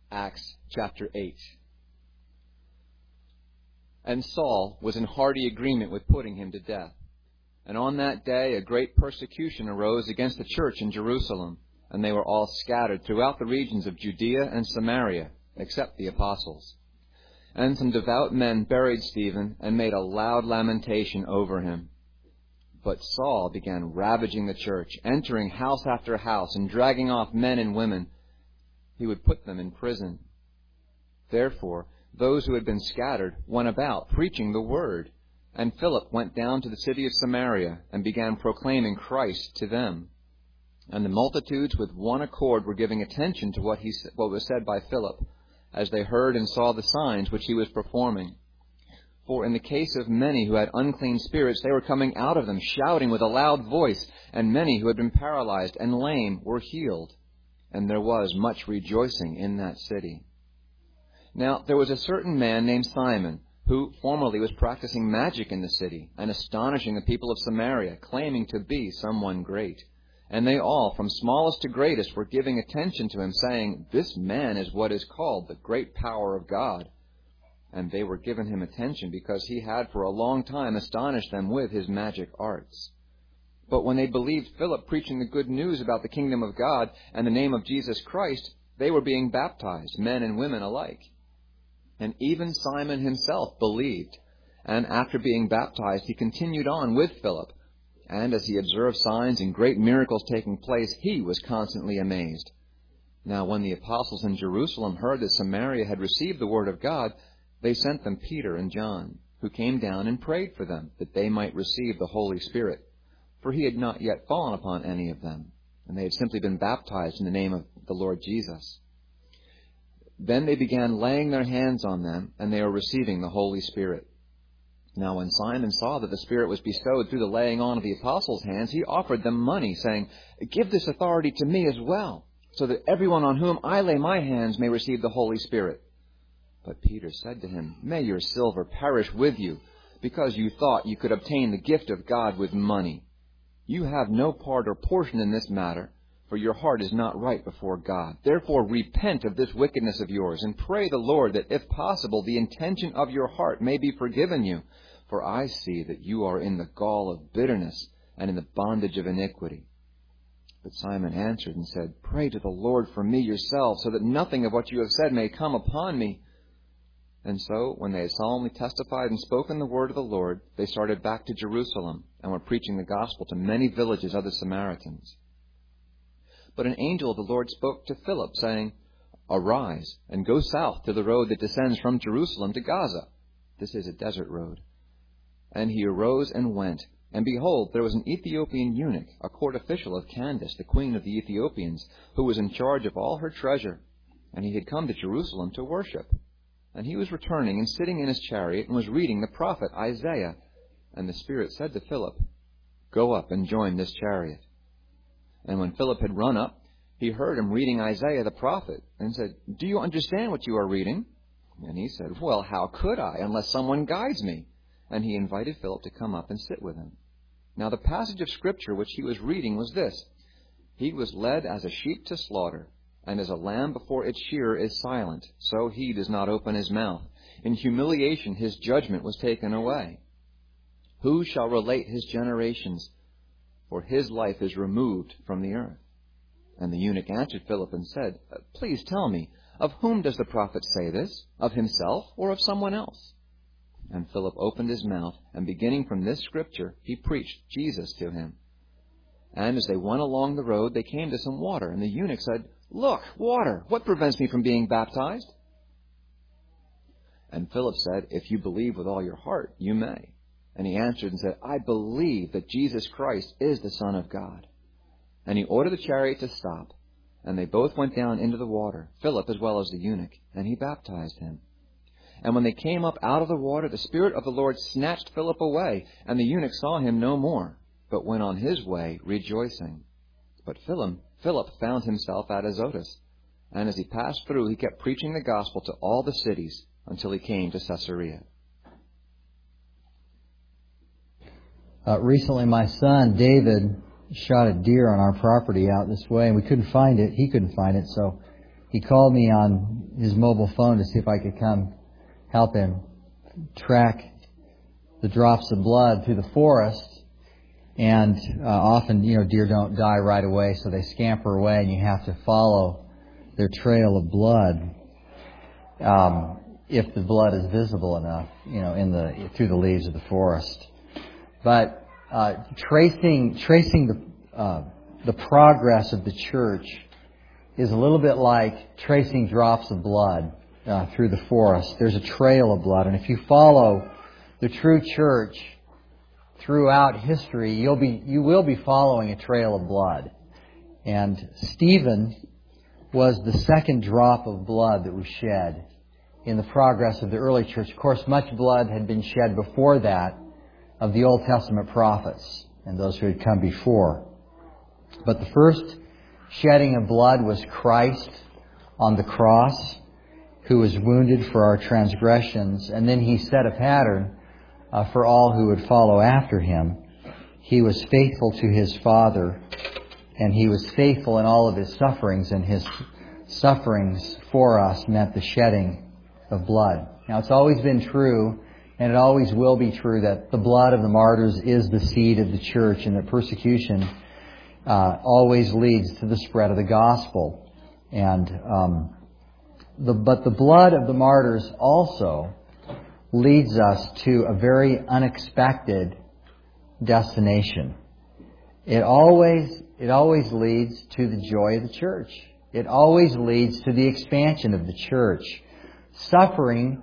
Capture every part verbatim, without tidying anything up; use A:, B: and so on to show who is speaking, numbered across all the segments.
A: Acts chapter eight. And Saul was in hearty agreement with putting him to death. And on that day a great persecution arose against the church in Jerusalem, and they were all scattered throughout the regions of Judea and Samaria, except the apostles. And some devout men buried Stephen and made a loud lamentation over him. But Saul began ravaging the church, entering house after house and dragging off men and women. He would put them in prison. Therefore, those who had been scattered went about preaching the word. And Philip went down to the city of Samaria and began proclaiming Christ to them. And the multitudes with one accord were giving attention to what he what was said by Philip, as they heard and saw the signs which he was performing. For in the case of many who had unclean spirits, they were coming out of them, shouting with a loud voice, and many who had been paralyzed and lame were healed. And there was much rejoicing in that city. Now there was a certain man named Simon, who formerly was practicing magic in the city, and astonishing the people of Samaria, claiming to be someone great. And they all, from smallest to greatest, were giving attention to him, saying, "This man is what is called the great power of God." And they were giving him attention because he had for a long time astonished them with his magic arts. But when they believed Philip preaching the good news about the kingdom of God and the name of Jesus Christ, they were being baptized, men and women alike. And even Simon himself believed, and after being baptized, he continued on with Philip. And as he observed signs and great miracles taking place, he was constantly amazed. Now when the apostles in Jerusalem heard that Samaria had received the word of God, they sent them Peter and John, who came down and prayed for them, that they might receive the Holy Spirit. For he had not yet fallen upon any of them, and they had simply been baptized in the name of the Lord Jesus. Then they began laying their hands on them, and they were receiving the Holy Spirit. Now when Simon saw that the Spirit was bestowed through the laying on of the apostles' hands, he offered them money, saying, "Give this authority to me as well, so that everyone on whom I lay my hands may receive the Holy Spirit." But Peter said to him, "May your silver perish with you, because you thought you could obtain the gift of God with money. You have no part or portion in this matter, for your heart is not right before God. Therefore repent of this wickedness of yours, and pray the Lord that, if possible, the intention of your heart may be forgiven you. For I see that you are in the gall of bitterness and in the bondage of iniquity." But Simon answered and said, "Pray to the Lord for me yourselves, so that nothing of what you have said may come upon me." And so, when they had solemnly testified and spoken the word of the Lord, they started back to Jerusalem and were preaching the gospel to many villages of the Samaritans. But an angel of the Lord spoke to Philip, saying, "Arise and go south to the road that descends from Jerusalem to Gaza." This is a desert road. And he arose and went. And behold, there was an Ethiopian eunuch, a court official of Candace, the queen of the Ethiopians, who was in charge of all her treasure. And he had come to Jerusalem to worship. And he was returning and sitting in his chariot and was reading the prophet Isaiah. And the Spirit said to Philip, "Go up and join this chariot." And when Philip had run up, he heard him reading Isaiah the prophet, and said, "Do you understand what you are reading?" And he said, "Well, how could I, unless someone guides me?" And he invited Philip to come up and sit with him. Now the passage of Scripture which he was reading was this: "He was led as a sheep to slaughter, and as a lamb before its shearer is silent, so he does not open his mouth. In humiliation his judgment was taken away. Who shall relate his generations? For his life is removed from the earth." And the eunuch answered Philip and said, "Please tell me, of whom does the prophet say this? Of himself or of someone else?" And Philip opened his mouth, and beginning from this scripture, he preached Jesus to him. And as they went along the road, they came to some water, and the eunuch said, "Look, water! What prevents me from being baptized?" And Philip said, "If you believe with all your heart, you may." And he answered and said, "I believe that Jesus Christ is the Son of God." And he ordered the chariot to stop, and they both went down into the water, Philip as well as the eunuch, and he baptized him. And when they came up out of the water, the Spirit of the Lord snatched Philip away, and the eunuch saw him no more, but went on his way rejoicing. But Philip, Philip found himself at Azotus, and as he passed through, he kept preaching the gospel to all the cities until he came to Caesarea.
B: Uh, recently, my son, David, shot a deer on our property out this way, and we couldn't find it. He couldn't find it, so he called me on his mobile phone to see if I could come help him track the drops of blood through the forest. And uh, often, you know, deer don't die right away, so they scamper away, and you have to follow their trail of blood. Um, if the blood is visible enough, you know, in the through the leaves of the forest. But uh, tracing tracing the uh, the progress of the church is a little bit like tracing drops of blood uh, through the forest. There's a trail of blood, and if you follow the true church throughout history, you'll be you will be following a trail of blood. And Stephen was the second drop of blood that was shed in the progress of the early church. Of course, much blood had been shed before that of the Old Testament prophets and those who had come before. But the first shedding of blood was Christ on the cross, who was wounded for our transgressions, and then He set a pattern uh, for all who would follow after Him. He was faithful to His Father, and He was faithful in all of His sufferings, and His sufferings for us meant the shedding of blood. Now, it's always been true, and it always will be true, that the blood of the martyrs is the seed of the church, and that persecution uh, always leads to the spread of the gospel. And um, the, but the blood of the martyrs also leads us to a very unexpected destination. It always it always leads to the joy of the church. It always leads to the expansion of the church. Suffering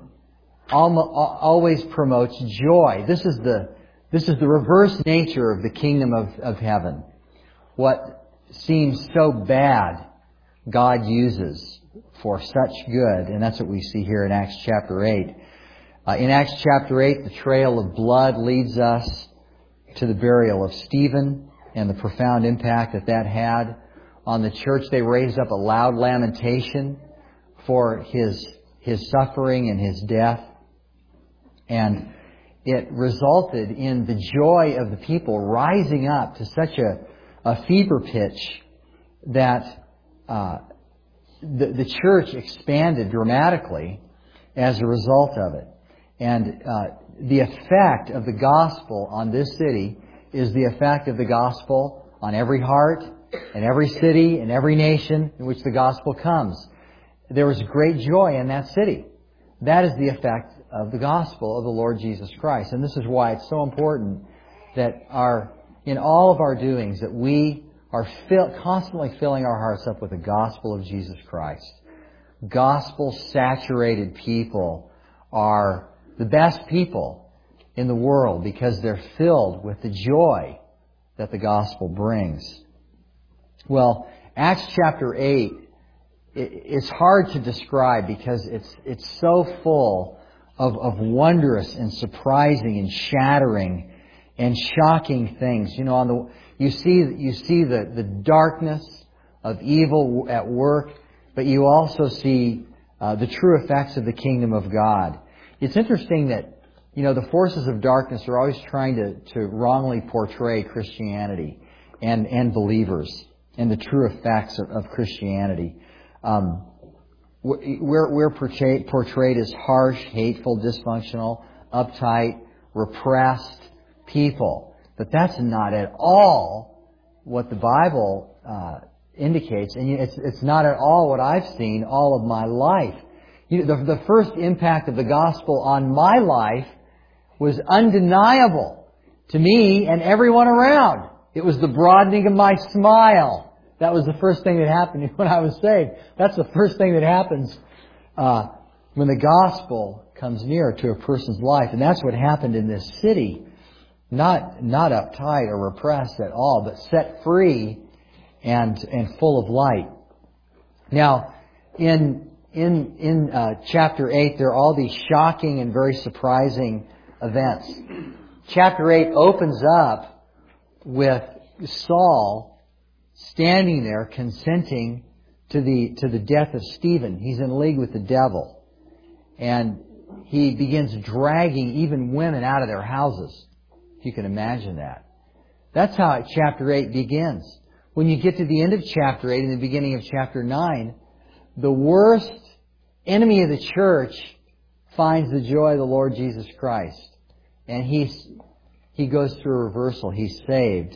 B: always promotes joy. This is the this is the reverse nature of the kingdom of, of heaven. What seems so bad, God uses for such good, and that's what we see here in Acts chapter eight. Uh, in Acts chapter eight, the trail of blood leads us to the burial of Stephen and the profound impact that that had on the church. They raised up a loud lamentation for his his suffering and his death. And it resulted in the joy of the people rising up to such a, a fever pitch that uh, the, the church expanded dramatically as a result of it. And uh, the effect of the gospel on this city is the effect of the gospel on every heart and every city and every nation in which the gospel comes. There was great joy in that city. That is the effect of the gospel of the Lord Jesus Christ. And this is why it's so important that our, in all of our doings, that we are fill, constantly filling our hearts up with the gospel of Jesus Christ. Gospel-saturated people are the best people in the world because they're filled with the joy that the gospel brings. Well, Acts chapter eight, it's hard to describe because it's it's so full of, of wondrous and surprising and shattering and shocking things. You know, on the you see you see the, the darkness of evil at work, but you also see uh, the true effects of the kingdom of God. It's interesting that, you know, the forces of darkness are always trying to, to wrongly portray Christianity and, and believers and the true effects of, of Christianity. Um, we're, we're portrayed, portrayed as harsh, hateful, dysfunctional, uptight, repressed people. But that's not at all what the Bible uh, indicates. And it's, it's not at all what I've seen all of my life. You know, the, the first impact of the gospel on my life was undeniable to me and everyone around. It was the broadening of my smile. That was the first thing that happened when I was saved. That's the first thing that happens uh, when the gospel comes near to a person's life. And that's what happened in this city. Not not uptight or repressed at all, but set free and and full of light. Now, in in in uh, chapter eight, there are all these shocking and very surprising events. Chapter eight opens up with Saul standing there consenting to the to the death of Stephen. He's in league with the devil. And he begins dragging even women out of their houses. If you can imagine that. That's how chapter eight begins. When you get to the end of chapter eight and the beginning of chapter nine, the worst enemy of the church finds the joy of the Lord Jesus Christ. And he's, he goes through a reversal. He's saved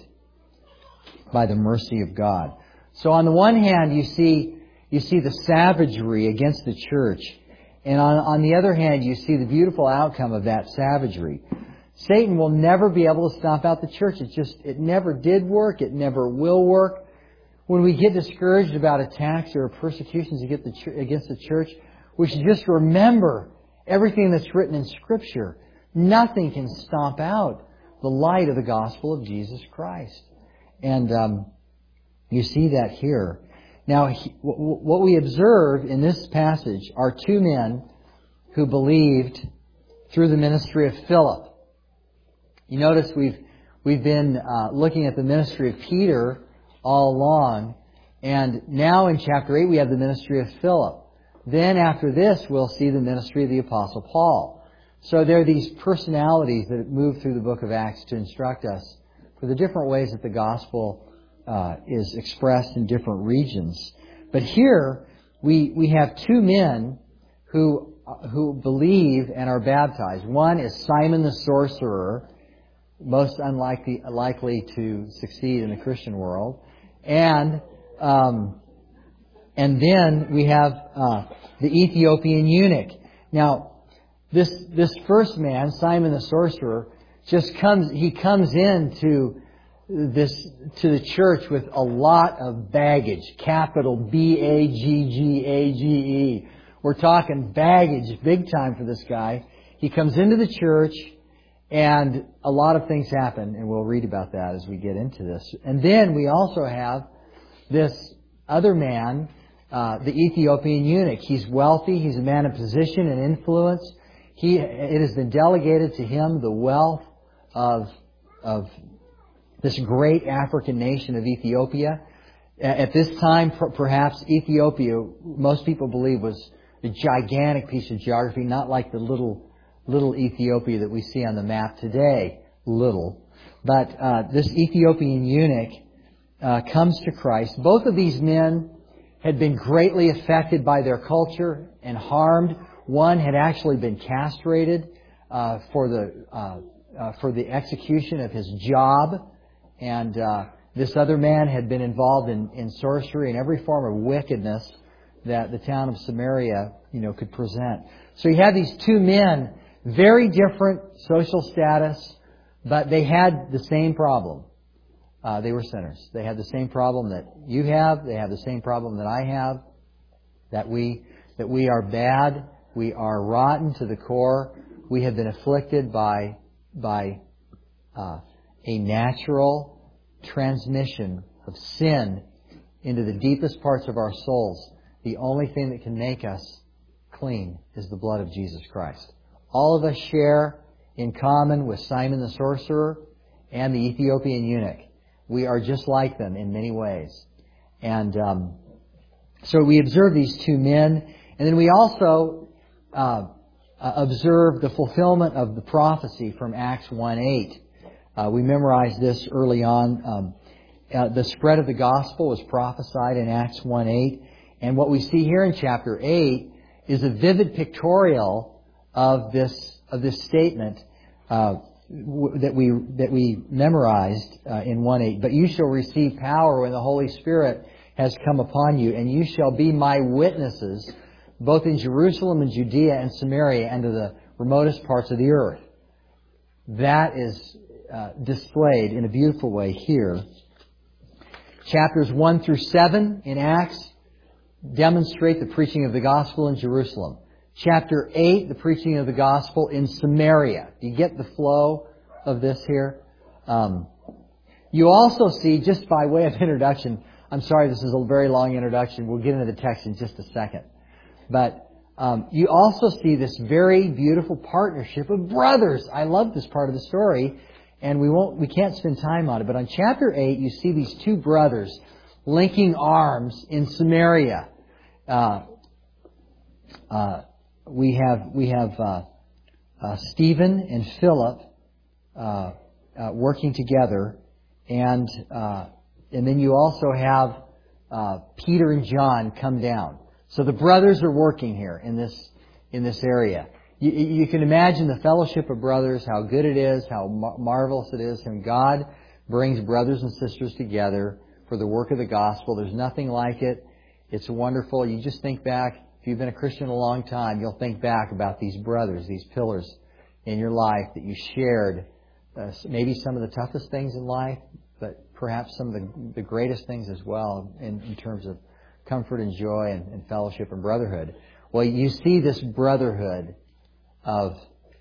B: by the mercy of God. So on the one hand, you see, you see the savagery against the church. And on, on the other hand, you see the beautiful outcome of that savagery. Satan will never be able to stomp out the church. It just, it never did work. It never will work. When we get discouraged about attacks or persecutions against the, ch- against the church, we should just remember everything that's written in Scripture. Nothing can stomp out the light of the gospel of Jesus Christ. And um, you see that here. Now, he, w- w- what we observe in this passage are two men who believed through the ministry of Philip. You notice we've we've been uh, looking at the ministry of Peter all along, and now in chapter eight we have the ministry of Philip. Then after this we'll see the ministry of the Apostle Paul. So there are these personalities that move through the book of Acts to instruct us for the different ways that the gospel uh, is expressed in different regions. But here we we have two men who uh, who believe and are baptized. One is Simon the sorcerer, most unlikely likely to succeed in the Christian world, and um, and then we have uh, the Ethiopian eunuch. Now, this this first man, Simon the sorcerer, just comes. He comes into this to the church with a lot of baggage, capital B A G G A G E. We're talking baggage, big time for this guy. He comes into the church. And a lot of things happen, and we'll read about that as we get into this. And then we also have this other man, uh, the Ethiopian eunuch. He's wealthy. He's a man of position and influence. He, it has been delegated to him the wealth of, of this great African nation of Ethiopia. At this time, perhaps Ethiopia, most people believe, was a gigantic piece of geography, not like the little little Ethiopia that we see on the map today. Little. But uh, this Ethiopian eunuch uh, comes to Christ. Both of these men had been greatly affected by their culture and harmed. One had actually been castrated uh, for the uh, uh, for the execution of his job. And uh, this other man had been involved in, in sorcery and every form of wickedness that the town of Samaria, you know, could present. So you have these two men, very different social status, but they had the same problem. Uh, they were sinners. They had the same problem that you have. They have the same problem that I have. That we that we are bad. We are rotten to the core. We have been afflicted by by uh, a natural transmission of sin into the deepest parts of our souls. The only thing that can make us clean is the blood of Jesus Christ. All of us share in common with Simon the sorcerer and the Ethiopian eunuch. We are just like them in many ways. And um, so we observe these two men. And then we also uh, observe the fulfillment of the prophecy from Acts one eight. Uh, we memorized this early on. Um, uh, the spread of the gospel was prophesied in Acts one eight. And what we see here in chapter eight is a vivid pictorial of this of this statement uh, w- that we that we memorized uh, in one eight. But you shall receive power when the Holy Spirit has come upon you, and you shall be my witnesses, both in Jerusalem and Judea and Samaria and to the remotest parts of the earth. That is uh, displayed in a beautiful way here. Chapters one through seven in Acts demonstrate the preaching of the gospel in Jerusalem. Chapter eight, the preaching of the gospel in Samaria. Do you get the flow of this here? Um, you also see, just by way of introduction, I'm sorry this is a very long introduction. We'll get into the text in just a second. But um, you also see this very beautiful partnership of brothers. I love this part of the story, and we won't, we can't spend time on it. But on chapter eight, you see these two brothers linking arms in Samaria. Uh, uh, We have we have uh, uh, Stephen and Philip uh, uh, working together, and uh, and then you also have uh, Peter and John come down. So the brothers are working here in this in this area. You, you can imagine the fellowship of brothers, how good it is, how mar- marvelous it is, and God brings brothers and sisters together for the work of the gospel. There's nothing like it. It's wonderful. You just think back, if you've been a Christian a long time, you'll think back about these brothers, these pillars in your life that you shared, uh, maybe some of the toughest things in life, but perhaps some of the, the greatest things as well in, in terms of comfort and joy and, and fellowship and brotherhood. Well, you see this brotherhood of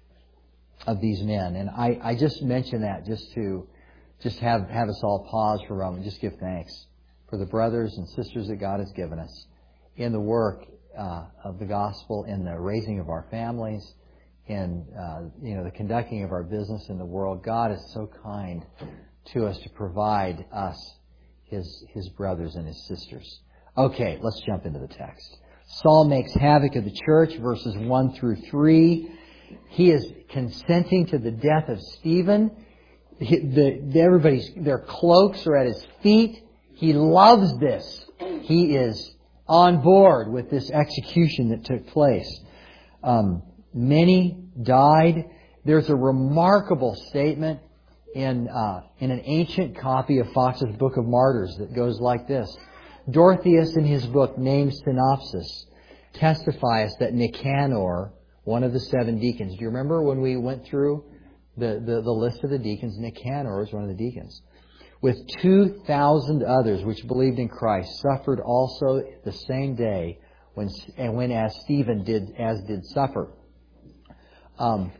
B: of these men. And I, I just mention that just to just have, have us all pause for a moment, just give thanks for the brothers and sisters that God has given us in the work uh, of the gospel, in the raising of our families, in uh, you know the conducting of our business in the world. God is so kind to us to provide us His His brothers and His sisters. Okay, let's jump into the text. Saul makes havoc of the church, verses one through three. He is consenting to the death of Stephen. He, the, everybody's, their cloaks are at his feet. He loves this. He is on board with this execution that took place. Um, many died. There's a remarkable statement in uh, in an ancient copy of Fox's Book of Martyrs that goes like this. Dorotheus, in his book named Synopsis, testifies that Nicanor, one of the seven deacons. Do you remember when we went through the, the, the list of the deacons? Nicanor was one of the deacons. With two thousand others which believed in Christ, suffered also the same day when and when as Stephen did as did suffer. Um,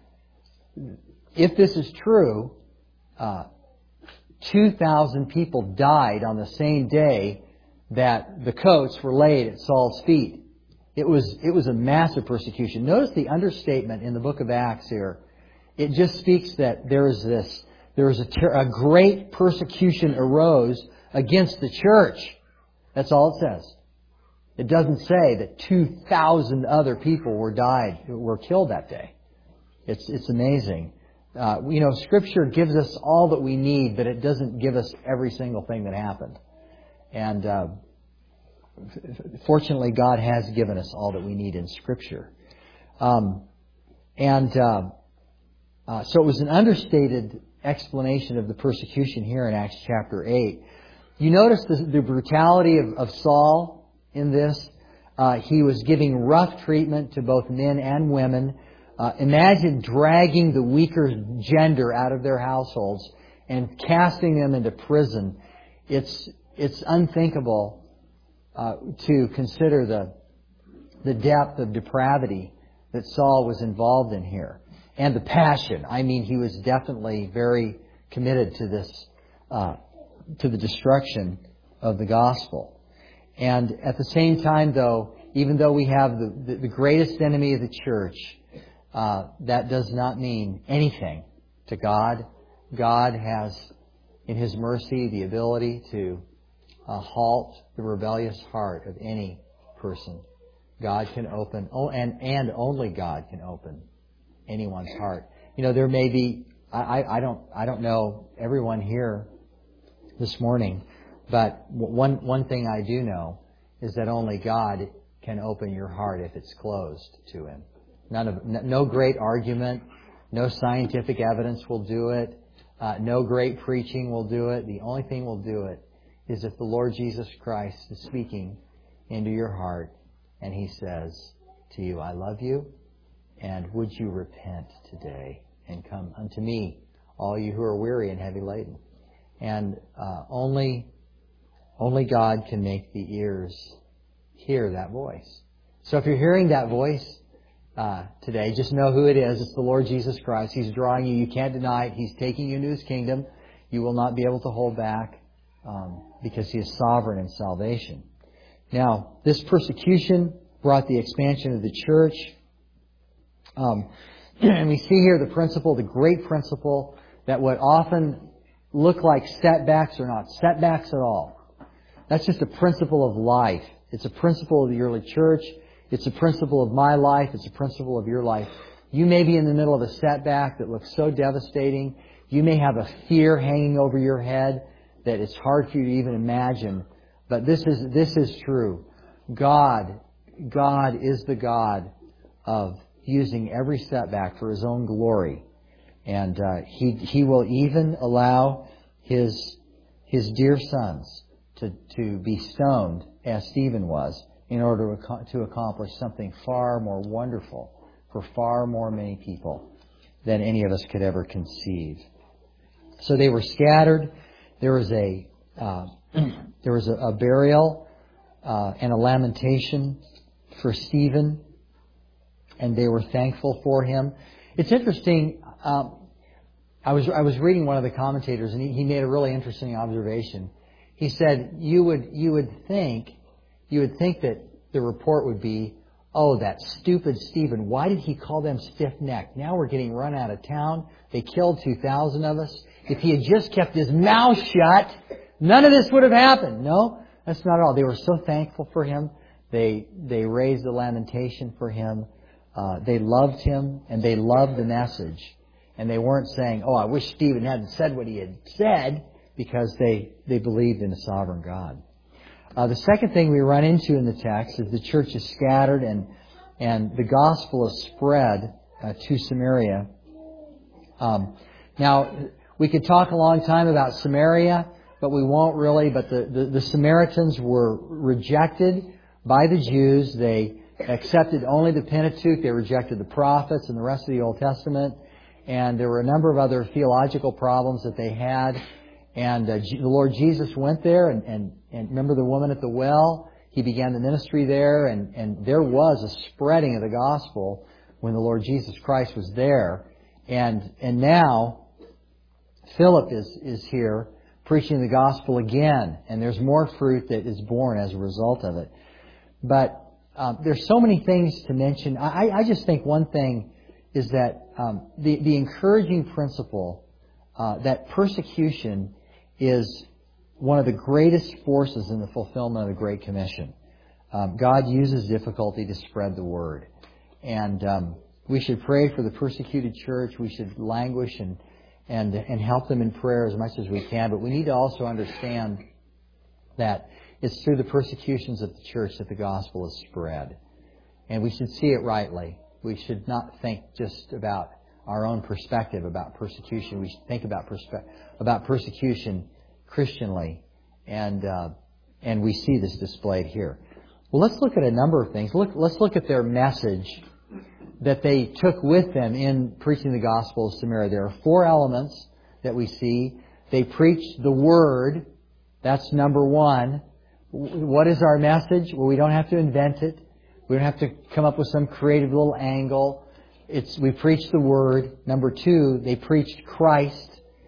B: if this is true, uh, two thousand people died on the same day that the coats were laid at Saul's feet. It was it was a massive persecution. Notice the understatement in the book of Acts here. It just speaks that there is this, there is a, ter- a great persecution arose against the church. That's all it says. It doesn't say that two thousand other people were died, were killed that day. It's it's amazing. Uh, you know, Scripture gives us all that we need, but it doesn't give us every single thing that happened. And uh, fortunately, God has given us all that we need in Scripture. Um, and uh, uh, so it was an understated explanation of the persecution here in Acts chapter eight. You notice the, the brutality of, of Saul in this. Uh, he was giving rough treatment to both men and women. Uh, imagine dragging the weaker gender out of their households and casting them into prison. It's it's unthinkable uh, to consider the the depth of depravity that Saul was involved in here, and the passion. I mean, he was definitely very committed to this, uh, to the destruction of the gospel. And at the same time, though, even though we have the, the, the greatest enemy of the church, uh, that does not mean anything to God. God has, in His mercy, the ability to uh, halt the rebellious heart of any person. God can open, oh, and, and only God can open anyone's heart. You know, there may be, I, I don't, I don't know everyone here this morning, but one, one thing I do know is that only God can open your heart if it's closed to Him. None of, no great argument, no scientific evidence will do it, uh, no great preaching will do it. The only thing will do it is if the Lord Jesus Christ is speaking into your heart and He says to you, I love you, and would you repent today and come unto me, all you who are weary and heavy laden. And uh, only, only God can make the ears hear that voice. So if you're hearing that voice uh, today, just know who it is. It's the Lord Jesus Christ. He's drawing you. You can't deny it. He's taking you into His kingdom. You will not be able to hold back um, because He is sovereign in salvation. Now, this persecution brought the expansion of the church. Um, and we see here the principle, the great principle, that what often look like setbacks are not setbacks at all. That's just a principle of life. It's a principle of the early church. It's a principle of my life. It's a principle of your life. You may be in the middle of a setback that looks so devastating. You may have a fear hanging over your head that it's hard for you to even imagine. But this is this is true. God God is the God of using every setback for His own glory. And uh, He He will even allow His His dear sons to, to be stoned, as Stephen was, in order to, to accomplish something far more wonderful for far more many people than any of us could ever conceive. So they were scattered. There was a uh, there was a, a burial uh, and a lamentation for Stephen, and they were thankful for him. It's interesting. Um, I was I was reading one of the commentators, and he, he made a really interesting observation. He said, "You would you would think you would think that the report would be, oh, that stupid Stephen, why did he call them stiff-necked? Now we're getting run out of town. They killed two thousand of us. If he had just kept his mouth shut, none of this would have happened." No, that's not all. They were so thankful for him. They they raised a lamentation for him. Uh, they loved him, and they loved the message. And they weren't saying, oh, I wish Stephen hadn't said what he had said, because they, they believed in a sovereign God. Uh, the second thing we run into in the text is the church is scattered, and and the gospel is spread uh, to Samaria. Um, now, we could talk a long time about Samaria, but we won't really. But the, the, the Samaritans were rejected by the Jews. They accepted only the Pentateuch. They rejected the prophets and the rest of the Old Testament. And there were a number of other theological problems that they had. And uh, the Lord Jesus went there, and, and, and remember the woman at the well? He began the ministry there, and, and there was a spreading of the gospel when the Lord Jesus Christ was there. And and now Philip is, is here preaching the gospel again, and there's more fruit that is born as a result of it. But um, there's so many things to mention. I, I just think one thing is that um, the, the encouraging principle uh, that persecution is one of the greatest forces in the fulfillment of the Great Commission. Um, God uses difficulty to spread the word. And um, we should pray for the persecuted church. We should languish and, and, and help them in prayer as much as we can. But we need to also understand that it's through the persecutions of the church that the gospel is spread. And we should see it rightly. We should not think just about our own perspective about persecution. We should think about perspe- about persecution Christianly, and uh, and we see this displayed here. Well, let's look at a number of things. Look, let's look at their message that they took with them in preaching the gospel of Samaria. There are four elements that we see. They preached the word. That's number one. What is our message? Well, we don't have to invent it. We don't have to come up with some creative little angle. It's we preach the word. Number two, they preached Christ.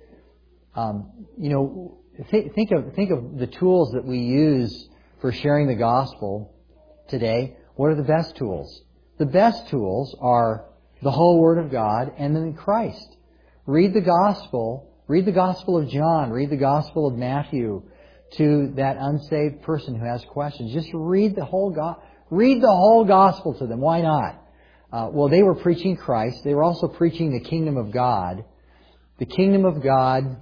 B: Um, you know, th- think of think of the tools that we use for sharing the gospel today. What are the best tools? The best tools are the whole Word of God and then Christ. Read the gospel. Read the Gospel of John. Read the Gospel of Matthew to that unsaved person who has questions. Just read the whole go- read the whole gospel to them. Why not? Uh, well, they were preaching Christ. They were also preaching the kingdom of God. The kingdom of God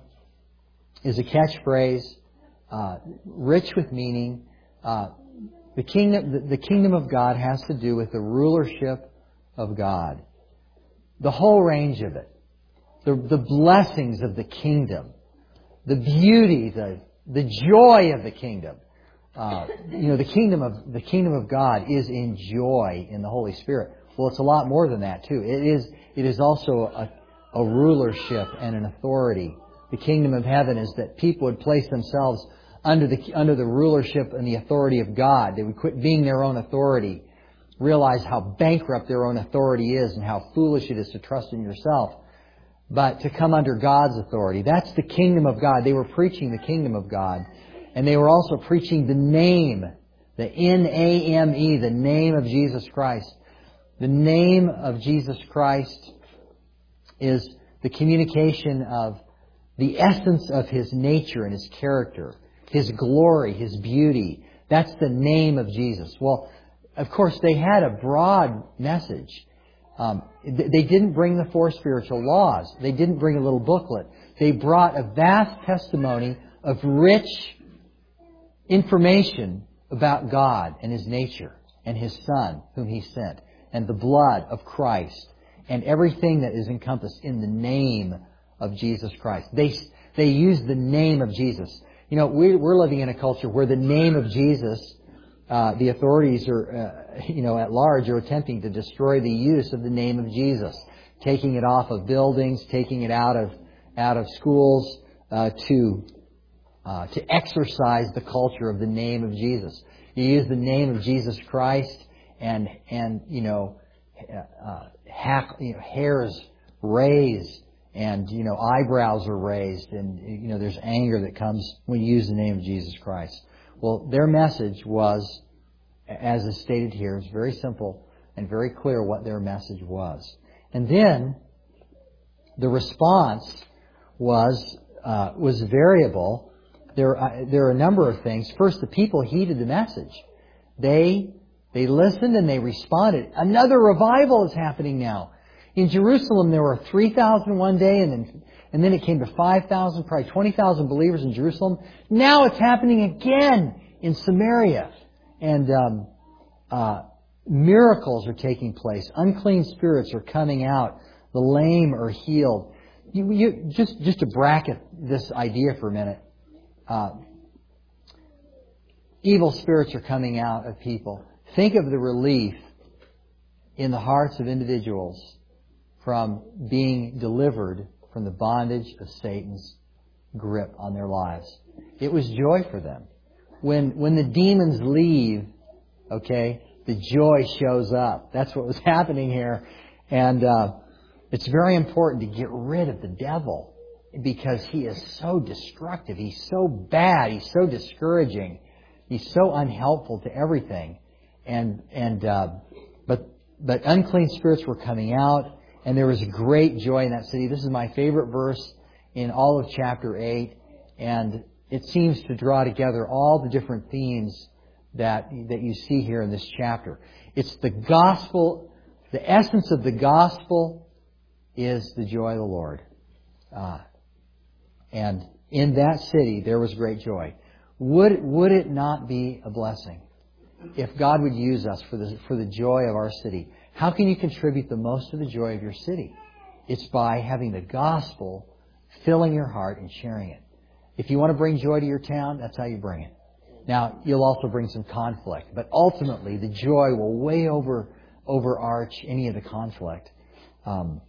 B: is a catchphrase, uh, rich with meaning. Uh, the kingdom, the, the kingdom of God has to do with the rulership of God. The whole range of it. The, the blessings of the kingdom. The beauty, the, the joy of the kingdom. Uh, you know, the kingdom of, the kingdom of God is in joy in the Holy Spirit. Well, it's a lot more than that too. It is, it is also a, a rulership and an authority. The kingdom of heaven is that people would place themselves under the under the rulership and the authority of God. They would quit being their own authority, realize how bankrupt their own authority is and how foolish it is to trust in yourself, but to come under God's authority. That's the kingdom of God. They were preaching the kingdom of God. And they were also preaching the name, the N A M E, the name of Jesus Christ. The name of Jesus Christ is the communication of the essence of His nature and His character, His glory, His beauty. That's the name of Jesus. Well, of course, they had a broad message. Um, they didn't bring the four spiritual laws. They didn't bring a little booklet. They brought a vast testimony of rich information about God and His nature. and His Son, whom He sent, and the blood of Christ, and everything that is encompassed in the name of Jesus Christ. They they use the name of Jesus. You know, we, we're living in a culture where the name of Jesus, uh, the authorities are, uh, you know, at large are attempting to destroy the use of the name of Jesus, taking it off of buildings, taking it out of out of schools, uh, to uh, to exercise the culture of the name of Jesus. You use the name of Jesus Christ, and and you know, uh, hack, you know, hairs raise, and you know, eyebrows are raised, and you know, there's anger that comes when you use the name of Jesus Christ. Well, their message was, as is stated here, it's very simple and very clear what their message was. And then the response was uh, was variable. There, uh, there are a number of things. First, the people heeded the message. They they listened and they responded. Another revival is happening now. In Jerusalem, there were three thousand one day, and then and then it came to five thousand, probably twenty thousand believers in Jerusalem. Now it's happening again in Samaria, and um, uh, miracles are taking place. Unclean spirits are coming out. The lame are healed. You, you, just just to bracket this idea for a minute. Uh, evil spirits are coming out of people. Think of the relief in the hearts of individuals from being delivered from the bondage of Satan's grip on their lives. It was joy for them. When when the demons leave, okay, the joy shows up. That's what was happening here. And uh, it's very important to get rid of the devil, because he is so destructive. He's so bad. He's so discouraging. He's so unhelpful to everything. And and uh, but but unclean spirits were coming out, and there was great joy in that city. This is my favorite verse in all of chapter eight, and it seems to draw together all the different themes that that you see here in this chapter. It's the gospel. The essence of the gospel is the joy of the Lord. Uh, and in that city, there was great joy. Would would it not be a blessing if God would use us for the for the joy of our city? How can you contribute the most to the joy of your city? It's by having the gospel filling your heart and sharing it. If you want to bring joy to your town, that's how you bring it. Now, you'll also bring some conflict, but ultimately the joy will way over overarch any of the conflict. Um,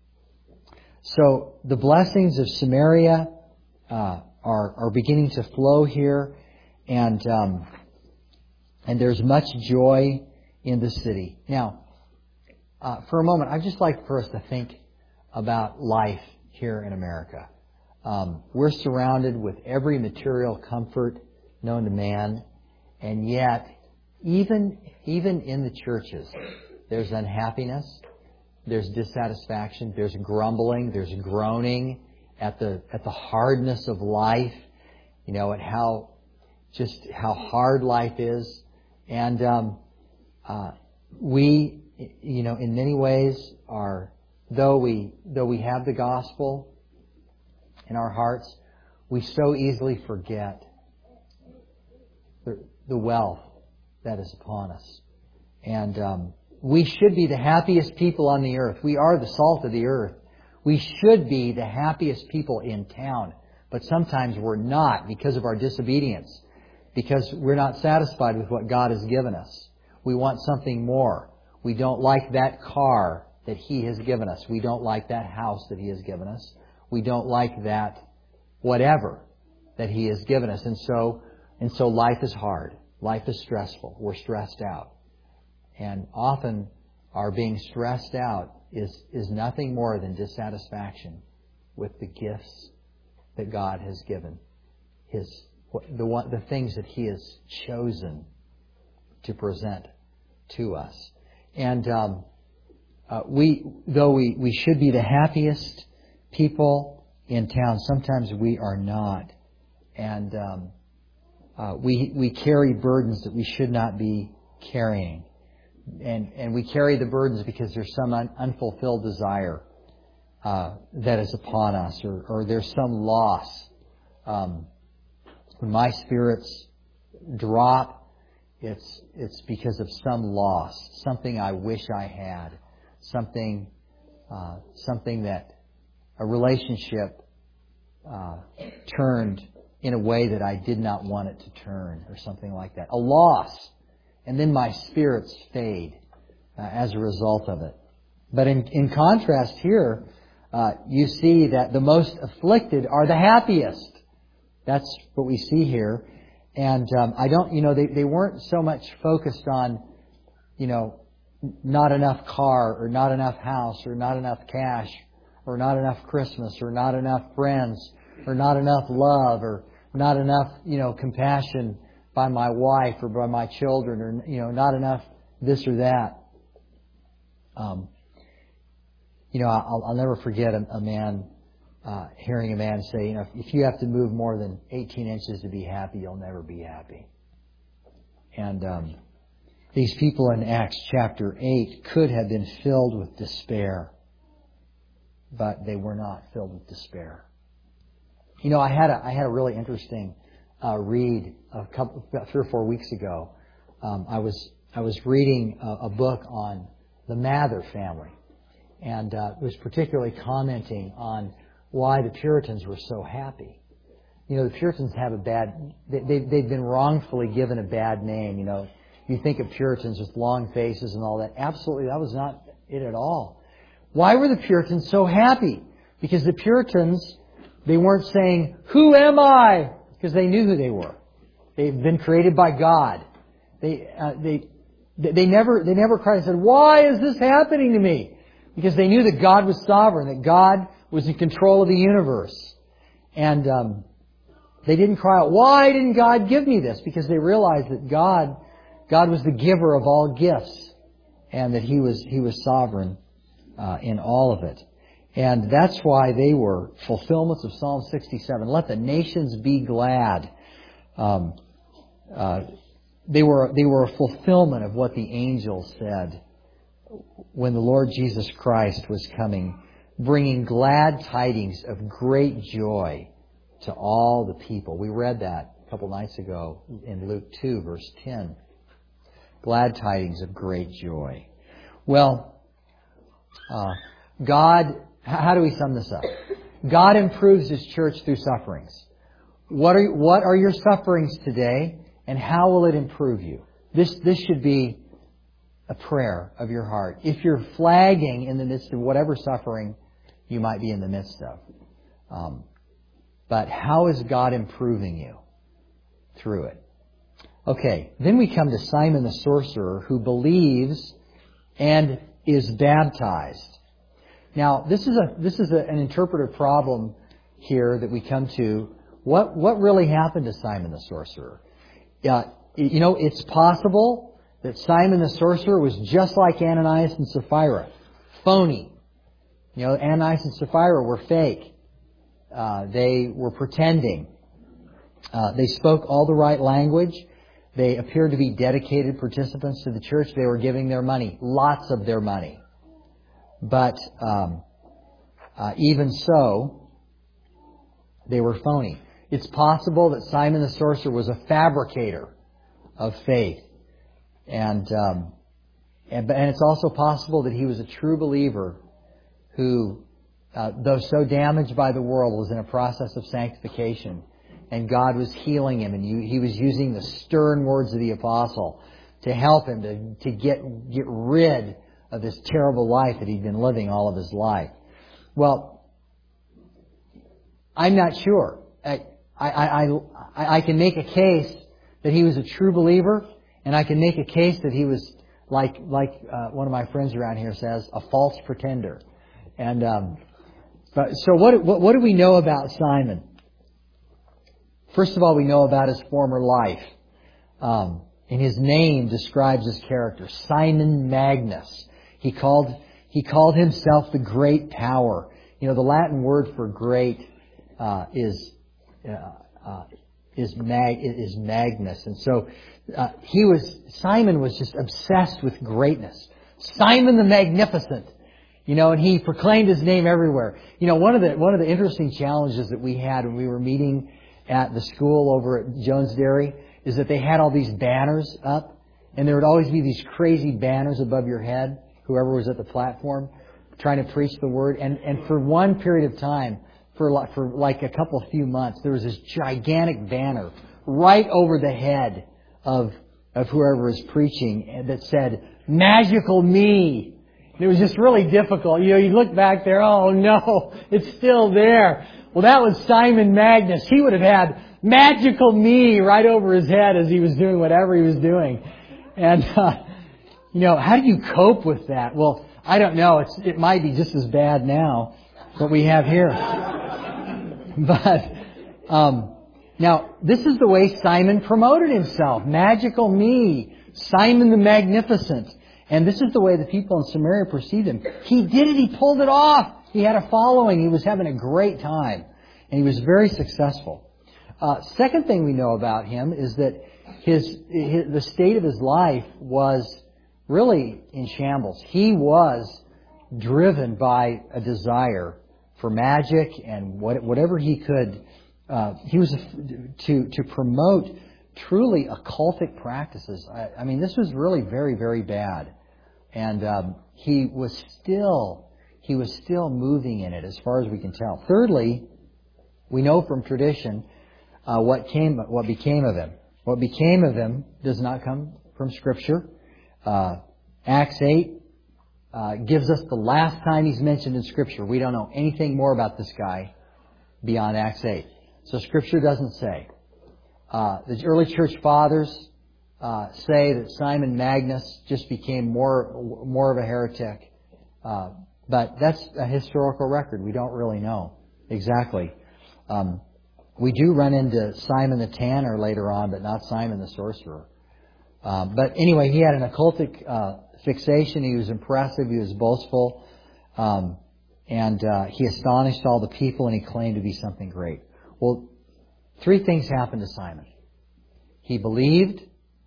B: so the blessings of Samaria uh, are are beginning to flow here, and um, and there's much joy in the city. Now, uh, for a moment, I'd just like for us to think about life here in America. Um, we're surrounded with every material comfort known to man, and yet, even even in the churches, there's unhappiness, there's dissatisfaction, there's grumbling, there's groaning at the at the hardness of life, you know, at how just how hard life is, and um, uh, we, you know, in many ways are though we though we have the gospel in our hearts, we so easily forget the, the wealth that is upon us. And um, we should be the happiest people on the earth. We are the salt of the earth. We should be the happiest people in town. But sometimes we're not because of our disobedience. Because we're not satisfied with what God has given us. We want something more. We don't like that car that He has given us. We don't like that house that He has given us. We don't like that whatever that He has given us. And so, and so life is hard. Life is stressful. We're stressed out. And often our being stressed out is, is nothing more than dissatisfaction with the gifts that God has given. His, the, one, the things that He has chosen to present to us. And um, uh, we, though we, we should be the happiest people in town, sometimes we are not. And um, uh, we we carry burdens that we should not be carrying. And and we carry the burdens because there's some un, unfulfilled desire uh, that is upon us, or, or there's some loss. Um, when my spirits drop, it's it's because of some loss, something I wish I had, something uh, something that a relationship uh, turned in a way that I did not want it to turn, or something like that. A loss, and then my spirits fade uh, as a result of it. But in, in contrast here, uh, you see that the most afflicted are the happiest. That's what we see here. And um, I don't, you know, they, they weren't so much focused on, you know, not enough car, or not enough house, or not enough cash, or not enough Christmas, or not enough friends, or not enough love, or not enough, you know, compassion by my wife or by my children, or, you know, not enough this or that. Um, you know, I'll, I'll never forget a, a man, uh, hearing a man say, you know, if, if you have to move more than eighteen inches to be happy, you'll never be happy. And um, these people in Acts chapter eight could have been filled with despair, but they were not filled with despair. You know, I had a I had a really interesting uh, read a couple about three or four weeks ago. Um, I was I was reading a, a book on the Mather family, and uh, was particularly commenting on why the Puritans were so happy. You know, the Puritans have a bad they, they they've been wrongfully given a bad name. You know, you think of Puritans with long faces and all that. Absolutely, that was not it at all. Why were the Puritans so happy? Because the Puritans, they weren't saying, "Who am I?" Because they knew who they were. They've been created by God. They uh, they they never they never cried and said, "Why is this happening to me?" Because they knew that God was sovereign, that God was in control of the universe, and um, they didn't cry out, "Why didn't God give me this?" Because they realized that God God was the giver of all gifts, and that He was He was sovereign uh, in all of it. And that's why they were fulfillments of Psalm sixty-seven. Let the nations be glad. Um, uh, they were they were a fulfillment of what the angels said when the Lord Jesus Christ was coming, bringing glad tidings of great joy to all the people. We read that a couple nights ago in Luke two, verse ten. Glad tidings of great joy. Well, uh, God... How do we sum this up? God improves His church through sufferings. What are what are your sufferings today, and how will it improve you? This this should be a prayer of your heart. If you're flagging in the midst of whatever suffering you might be in the midst of, um, but how is God improving you through it? Okay, then we come to Simon the sorcerer, who believes and is baptized. Now, this is a this is a, an interpretive problem here that we come to. What what really happened to Simon the sorcerer? Uh, you know, it's possible that Simon the sorcerer was just like Ananias and Sapphira, phony. You know, Ananias and Sapphira were fake. Uh, they were pretending. Uh, they spoke all the right language. They appeared to be dedicated participants to the church. They were giving their money, lots of their money. But um, uh, even so, they were phony. It's possible that Simon the sorcerer was a fabricator of faith. And, um, and, and it's also possible that he was a true believer who, uh, though so damaged by the world, was in a process of sanctification. And God was healing him, and he, he was using the stern words of the apostle to help him to, to get, get rid of this terrible life that he'd been living all of his life. Well, I'm not sure. I, I, I, I can make a case that he was a true believer, and I can make a case that he was, like like uh, one of my friends around here says, a false pretender. And um, but so what, what what do we know about Simon? First of all, we know about his former life. Um, and his name describes his character, Simon Magnus. He called he called himself the Great Power. You know, the Latin word for great uh, is uh, uh, is mag is Magnus, and so uh, he was Simon was just obsessed with greatness. Simon the Magnificent, you know, and he proclaimed his name everywhere. You know, one of the one of the interesting challenges that we had when we were meeting at the school over at Jones Dairy is that they had all these banners up. And there would always be these crazy banners above your head, whoever was at the platform, trying to preach the Word. And, and for one period of time, for like, for like a couple of few months, there was this gigantic banner right over the head of, of whoever was preaching that said, "Magical Me." And it was just really difficult. You know, you look back there, oh no, it's still there. Well, that was Simon Magnus. He would have had "Magical Me" right over his head as he was doing whatever he was doing. And, uh, you know, how do you cope with that? Well, I don't know. It's, it might be just as bad now, what we have here. But, um, now, this is the way Simon promoted himself. "Magical Me," Simon the Magnificent. And this is the way the people in Samaria perceived him. He did it. He pulled it off. He had a following. He was having a great time. And he was very successful. Uh, second thing we know about him is that his, his the state of his life was really in shambles. He was driven by a desire for magic and what, whatever he could. Uh, he was to to promote truly occultic practices. I, I mean, this was really very, very bad. And um, he was still he was still moving in it, as far as we can tell. Thirdly, we know from tradition uh, what came, what became of him. What became of him does not come from Scripture. Uh, Acts eight uh, gives us the last time he's mentioned in Scripture. We don't know anything more about this guy beyond Acts eight. So Scripture doesn't say. Uh, the early church fathers uh, say that Simon Magnus just became more more of a heretic. Uh, but that's a historical record. We don't really know exactly. Um, we do run into Simon the Tanner later on, but not Simon the Sorcerer. Uh, but anyway, he had an occultic uh, fixation. He was impressive. He was boastful. Um, and uh, he astonished all the people, and he claimed to be something great. Well, three things happened to Simon. He believed,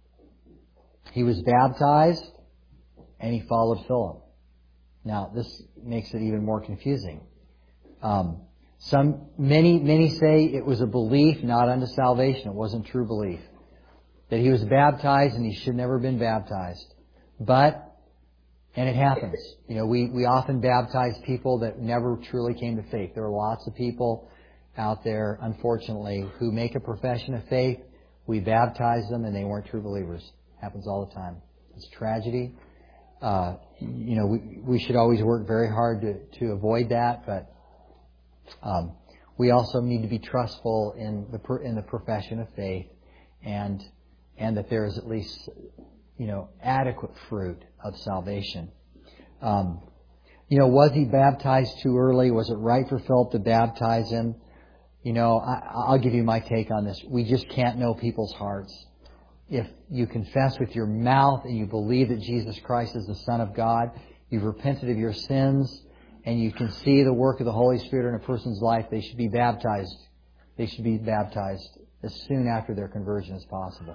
B: he was baptized, and he followed Philip. Now, this makes it even more confusing. Um, some, many, many say it was a belief, not unto salvation. It wasn't true belief. That he was baptized and he should never have been baptized. But, and it happens. You know, we, we often baptize people that never truly came to faith. There are lots of people out there, unfortunately, who make a profession of faith. We baptize them and they weren't true believers. Happens all the time. It's a tragedy. Uh, you know, we, we should always work very hard to, to avoid that, but um, we also need to be trustful in the in the profession of faith, and and that there is at least, you know, adequate fruit of salvation. Um, you know, was he baptized too early? Was it right for Philip to baptize him? You know, I, I'll give you my take on this. We just can't know people's hearts. If you confess with your mouth and you believe that Jesus Christ is the Son of God, you've repented of your sins, and you can see the work of the Holy Spirit in a person's life, they should be baptized. They should be baptized as soon after their conversion as possible.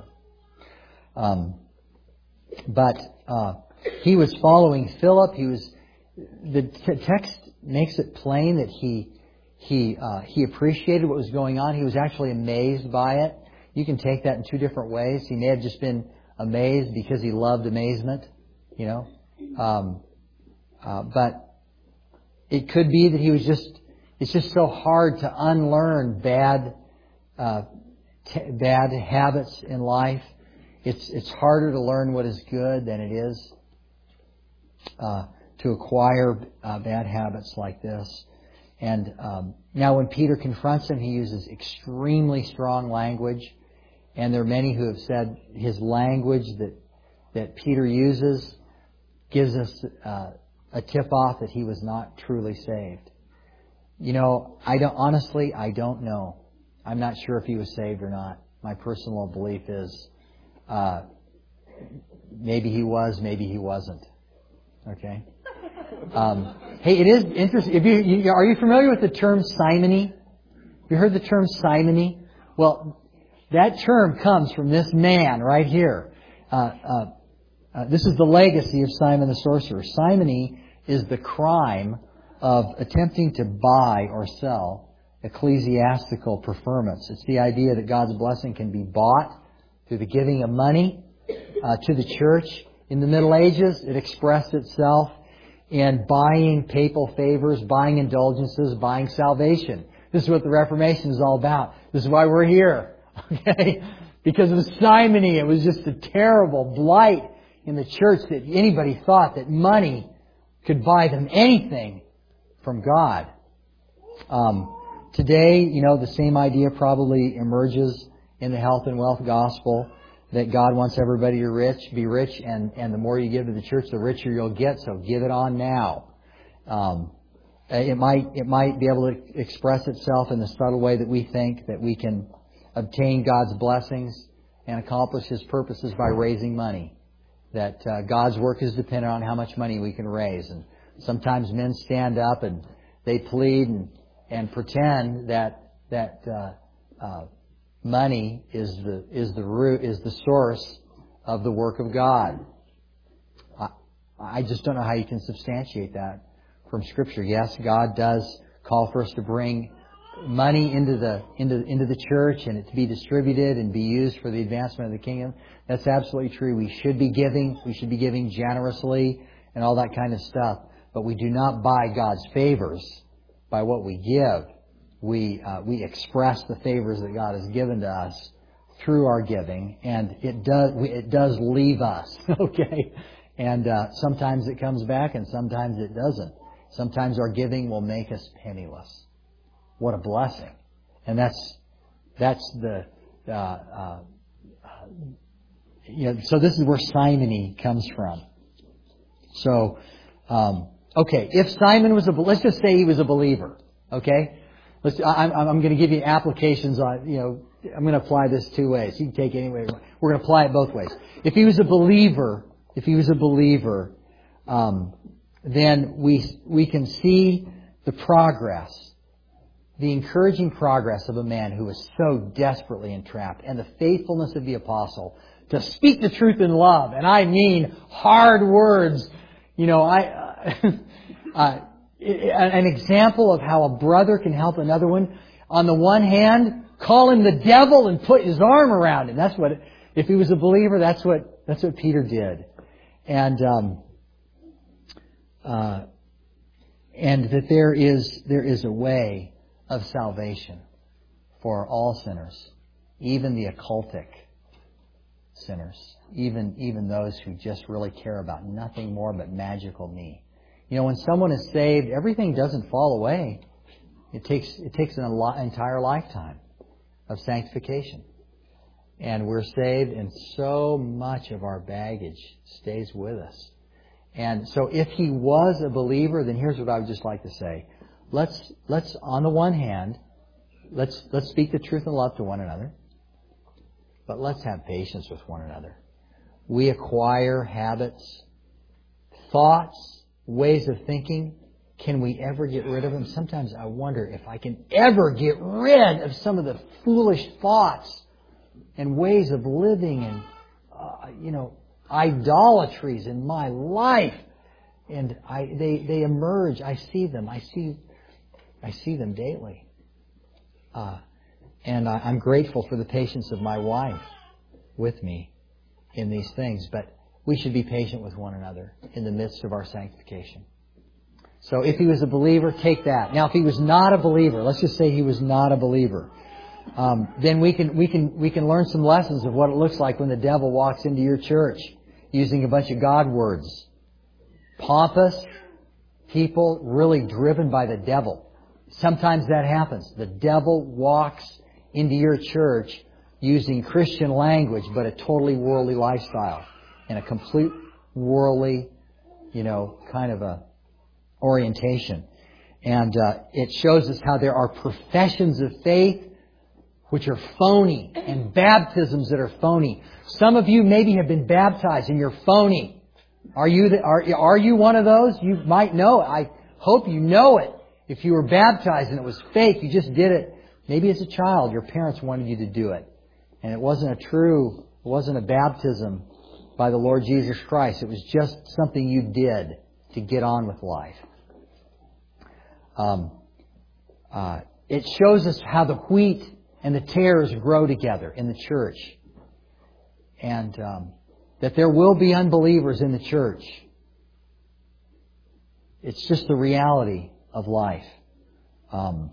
B: Um, but uh, he was following Philip. He was. The t- text makes it plain that he he uh, he appreciated what was going on. He was actually amazed by it. You can take that in two different ways. He may have just been amazed because he loved amazement, you know. Um, uh, but it could be that he was just. It's just so hard to unlearn bad uh, t- bad habits in life. It's it's harder to learn what is good than it is uh, to acquire uh, bad habits like this. And um, now when Peter confronts him, he uses extremely strong language. And there are many who have said his language that that Peter uses gives us uh, a tip-off that he was not truly saved. You know, I don't honestly, I don't know. I'm not sure if he was saved or not. My personal belief is uh, maybe he was, maybe he wasn't. Okay. Um, hey, it is interesting. If you, you are you familiar with the term simony? Have you heard the term simony? Well, that term comes from this man right here. Uh, uh, uh, this is the legacy of Simon the Sorcerer. Simony is the crime of attempting to buy or sell ecclesiastical preferments. It's the idea that God's blessing can be bought through the giving of money. uh, to the church. In the Middle Ages, it expressed itself in buying papal favors, buying indulgences, buying salvation. This is what the Reformation is all about. This is why we're here. Okay? Because of simony, it was just a terrible blight in the church that anybody thought that money could buy them anything from God. Um, today, you know, the same idea probably emerges in the health and wealth gospel, that God wants everybody to rich, be rich, and, and the more you give to the church, the richer you'll get, so give it on now. Um, it might it might be able to express itself in the subtle way that we think that we can obtain God's blessings and accomplish His purposes by raising money. That uh, God's work is dependent on how much money we can raise. And sometimes men stand up and they plead and, and pretend that that uh, uh, money is the is the root is the source of the work of God. I, I just don't know how you can substantiate that from Scripture. Yes, God does call for us to bring money into the into into the church and it to be distributed and be used for the advancement of the kingdom. That's absolutely true. We should be giving. We should be giving generously and all that kind of stuff. But we do not buy God's favors by what we give. We uh, we express the favors that God has given to us through our giving, and it does it does leave us, okay? And uh, sometimes it comes back, and sometimes it doesn't. Sometimes our giving will make us penniless. What a blessing! And that's that's the uh, uh, you know. So this is where simony comes from. So um, okay, if Simon was a let's just say he was a believer, okay. Let's, I'm, I'm going to give you applications on, you know, I'm going to apply this two ways. You can take it any way. We're going to apply it both ways. If he was a believer, if he was a believer, um, then we we can see the progress, the encouraging progress of a man who was so desperately entrapped, and the faithfulness of the apostle to speak the truth in love. And I mean hard words. You know, I... Uh, uh, an example of how a brother can help another one. On the one hand, call him the devil and put his arm around him. That's what, if he was a believer, that's what that's what Peter did. And um, uh, and that there is there is a way of salvation for all sinners, even the occultic sinners, even even those who just really care about nothing more but magical me. You know, when someone is saved, everything doesn't fall away. It takes it takes an entire lifetime of sanctification. And we're saved, and so much of our baggage stays with us. And so if he was a believer, then here's what I would just like to say. Let's, let's on the one hand, let's, let's speak the truth in love to one another. But let's have patience with one another. We acquire habits, thoughts, ways of thinking. Can we ever get rid of them? Sometimes I wonder if I can ever get rid of some of the foolish thoughts and ways of living and, uh, you know, idolatries in my life. And I, they, they emerge. I see them. I see, I see them daily. Uh, and I, I'm grateful for the patience of my wife with me in these things. But we should be patient with one another in the midst of our sanctification. So if he was a believer, take that. Now, if he was not a believer, let's just say he was not a believer, um, then we can we can we can learn some lessons of what it looks like when the devil walks into your church using a bunch of God words. Pompous people, really driven by the devil. Sometimes that happens. The devil walks into your church using Christian language, but a totally worldly lifestyle. And a complete worldly, you know, kind of a orientation. And uh, it shows us how there are professions of faith which are phony and baptisms that are phony. Some of you maybe have been baptized and you're phony. Are you the, are are you one of those? You might know it. I hope you know it. If you were baptized and it was fake, you just did it. Maybe as a child, your parents wanted you to do it, and it wasn't a true, it wasn't a baptism by the Lord Jesus Christ. It was just something you did to get on with life. Um, uh, it shows us how the wheat and the tares grow together in the church. And um, that there will be unbelievers in the church. It's just the reality of life. Um,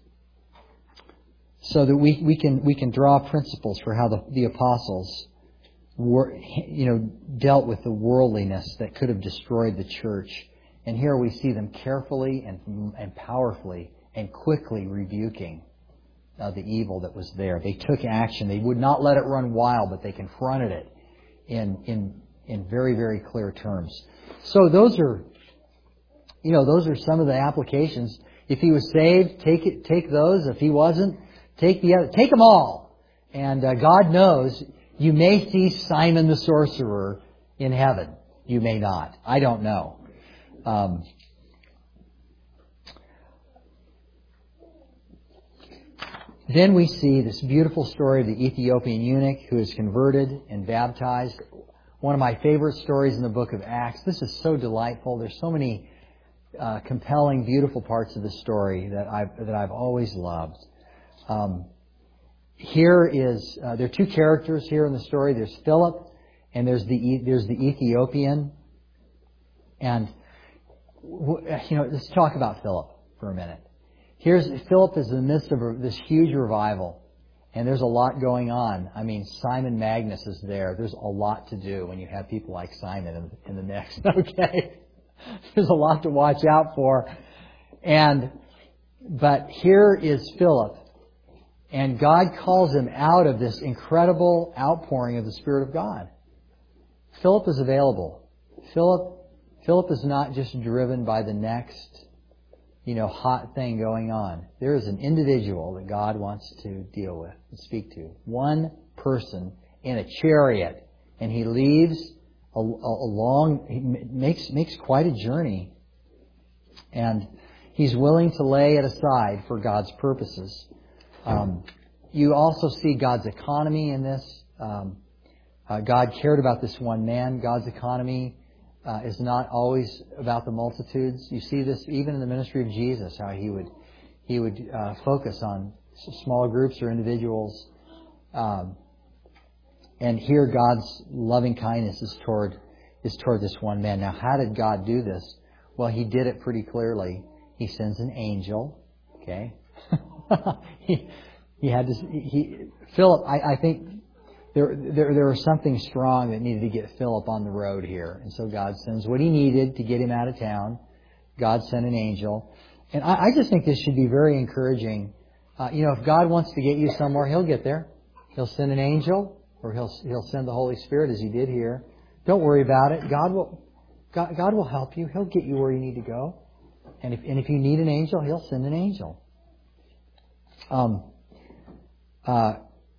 B: so that we, we can we can draw principles for how the, the apostles were, you know, dealt with the worldliness that could have destroyed the church. And here we see them carefully and, and powerfully and quickly rebuking uh, the evil that was there. They took action. They would not let it run wild, but they confronted it in in in very, very clear terms. So those are, you know, those are some of the applications. If he was saved, take it, take those. If he wasn't, take the other. Take them all. And uh, God knows you may see Simon the sorcerer in heaven. You may not. I don't know. Um, then we see this beautiful story of the Ethiopian eunuch who is converted and baptized. One of my favorite stories in the book of Acts. This is so delightful. There's so many uh, compelling, beautiful parts of the story that I've that I've always loved. Um, here is uh, there are two characters here in the story. There's Philip and there's the there's the Ethiopian. And you know, let's talk about Philip for a minute. Here's Philip is in the midst of a, this huge revival, and there's a lot going on. I mean, Simon Magnus is there. There's a lot to do when you have people like Simon in, in the mix. Okay, there's a lot to watch out for. And but here is Philip, and God calls him out of this incredible outpouring of the Spirit of God. Philip is available. Philip. Philip is not just driven by the next, you know, hot thing going on. There is an individual that God wants to deal with and speak to. One person in a chariot, and he leaves a, a, a long, he makes makes quite a journey, and he's willing to lay it aside for God's purposes. Um, you also see God's economy in this. Um, uh, God cared about this one man. God's economy Uh, is not always about the multitudes. You see this even in the ministry of Jesus, how he would he would uh, focus on small groups or individuals. Um, and here God's loving kindness is toward is toward this one man. Now, how did God do this? Well, He did it pretty clearly. He sends an angel. Okay, he he had this. He Philip. I, I think. There, there, there was something strong that needed to get Philip on the road here. And so God sends what he needed to get him out of town. God sent an angel. And I, I just think this should be very encouraging. Uh, you know, if God wants to get you somewhere, He'll get there. He'll send an angel, or He'll He'll send the Holy Spirit as He did here. Don't worry about it. God will God, God will help you. He'll get you where you need to go. And if and if you need an angel, He'll send an angel. Um. Uh.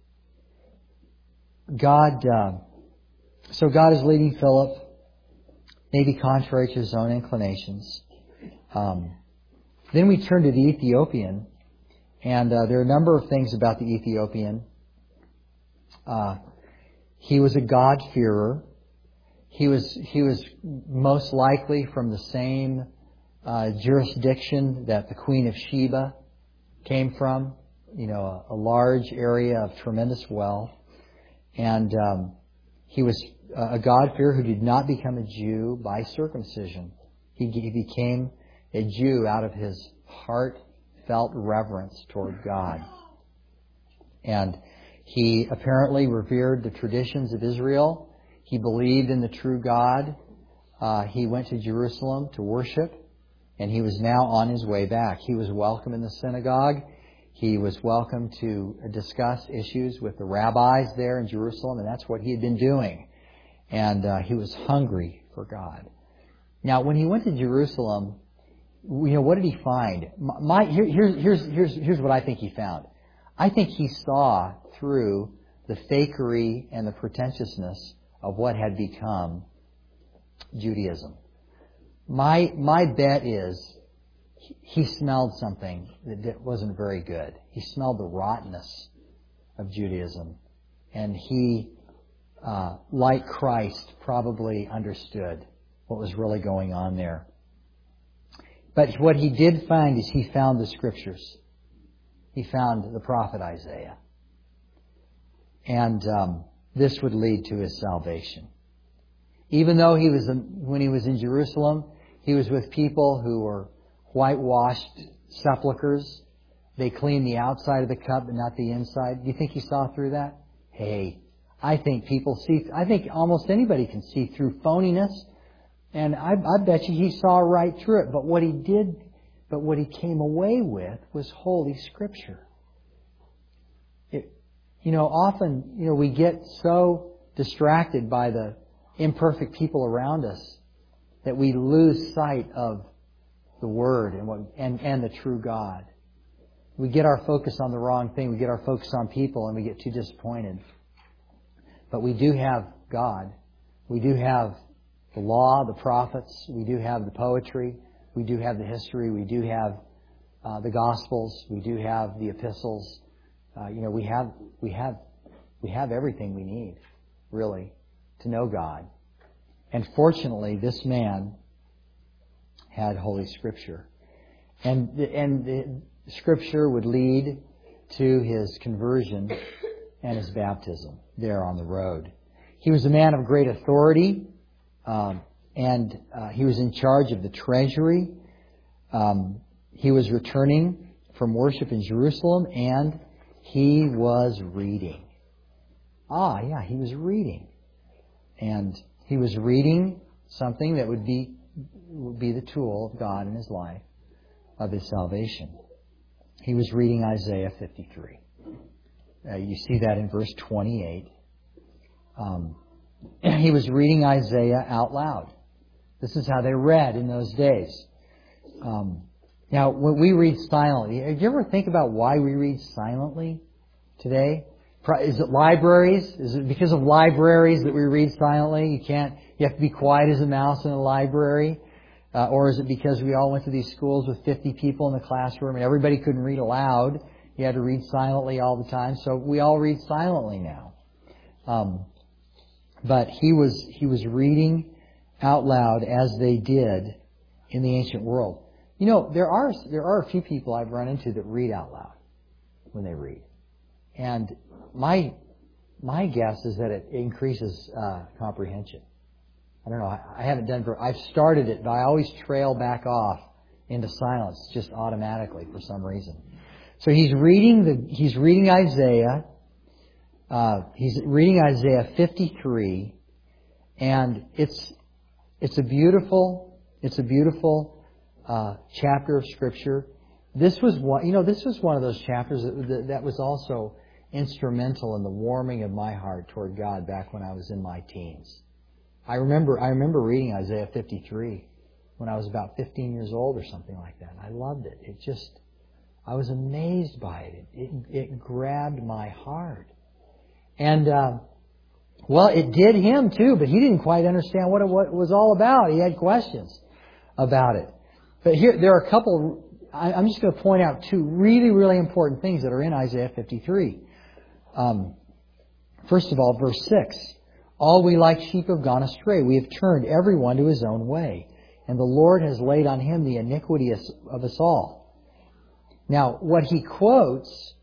B: God, uh, so God is leading Philip, maybe contrary to his own inclinations. Um, then we turn to the Ethiopian, and uh, there are a number of things about the Ethiopian. Uh, he was a God-fearer. He was he was most likely from the same uh, jurisdiction that the Queen of Sheba came from. You know, a, a large area of tremendous wealth. And um, he was a God-fearer who did not become a Jew by circumcision. He, he became a Jew out of his heartfelt reverence toward God. And he apparently revered the traditions of Israel. He believed in the true God. Uh, he went to Jerusalem to worship, and he was now on his way back. He was welcome in the synagogue. He was welcome to discuss issues with the rabbis there in Jerusalem, and that's what he had been doing. And uh, he was hungry for God. Now, when he went to Jerusalem, you know, what did he find? My, here, here's, here's, here's, here's what I think he found. I think he saw through the fakery and the pretentiousness of what had become Judaism. My, my bet is he smelled something that wasn't very good. He smelled the rottenness of Judaism. And he, uh, like Christ, probably understood what was really going on there. But what he did find is he found the Scriptures. He found the prophet Isaiah. And um, this would lead to his salvation. Even though he was, when he was in Jerusalem, he was with people who were whitewashed sepulchres. They cleaned the outside of the cup, but not the inside. Do you think he saw through that? Hey, I think people see, I think almost anybody can see through phoniness. And I, I bet you he saw right through it. But what he did, but what he came away with was Holy Scripture. It, you know, often, you know, we get so distracted by the imperfect people around us that we lose sight of the Word and what, and, and the true God. We get our focus on the wrong thing. We get our focus on people and we get too disappointed. But we do have God. We do have the law, the prophets. We do have the poetry. We do have the history. We do have uh, the Gospels. We do have the epistles. Uh, you know, we have we have we have everything we need, really, to know God. And fortunately, this man had Holy Scripture, and the, and the Scripture would lead to his conversion and his baptism there on the road. He was a man of great authority, um, and uh, he was in charge of the treasury. Um, he was returning from worship in Jerusalem, and he was reading. Ah, yeah, he was reading. And he was reading something that would be would be the tool of God in his life, of his salvation. He was reading Isaiah fifty-three. Uh, you see that in verse twenty-eight. Um, he was reading Isaiah out loud. This is how they read in those days. Um, now, when we read silently, do you ever think about why we read silently today? Is it libraries? Is it because of libraries that we read silently? You can't. You have to be quiet as a mouse in a library. Uh, or is it because we all went to these schools with fifty people in the classroom and everybody couldn't read aloud? You had to read silently all the time. So we all read silently now. Um, but he was he was reading out loud as they did in the ancient world. You know, there are there are a few people I've run into that read out loud when they read, and my my guess is that it increases uh, comprehension. I don't know. I, I haven't done. For, I've started it, but I always trail back off into silence just automatically for some reason. So he's reading the he's reading Isaiah. Uh, he's reading Isaiah fifty-three, and it's it's a beautiful it's a beautiful uh, chapter of Scripture. This was one you know this was one of those chapters that, that that was also instrumental in the warming of my heart toward God back when I was in my teens. I remember I remember reading Isaiah fifty-three when I was about fifteen years old or something like that. I loved it. It just I was amazed by it. It, it grabbed my heart. And, uh, well, it did him too, but he didn't quite understand what it, what it was all about. He had questions about it. But here, there are a couple, I, I'm just going to point out two really, really important things that are in Isaiah fifty-three. Um, first of all, verse six. All we like sheep have gone astray. We have turned everyone to his own way. And the Lord has laid on him the iniquity of us all. Now, what he quotes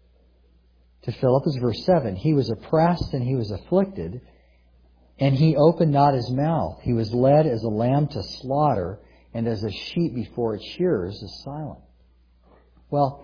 B: to Philip is verse seven. He was oppressed and he was afflicted, and he opened not his mouth. He was led as a lamb to slaughter, and as a sheep before its shearers is silent. Well,